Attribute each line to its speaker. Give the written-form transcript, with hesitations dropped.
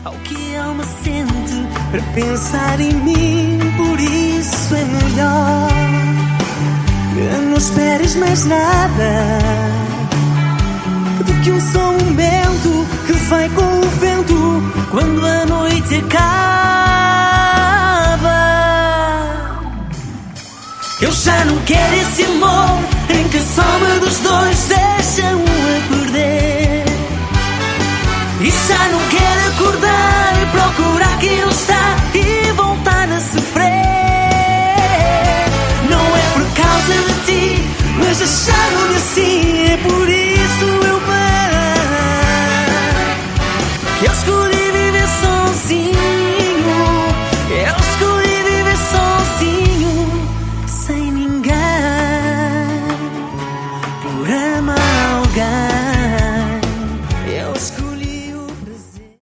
Speaker 1: ao que a alma sente para pensar em mim. Por isso é melhor que não esperes mais nada do que um só momento que vai com o vento quando a noite acaba. Eu já não quero esse amor em que a soma dos dois deixa um a perder. E já não quero acordar e procurar quem não está e voltar a sofrer. Não é por causa de ti, mas acharam-me assim. É por isso eu que a escuridão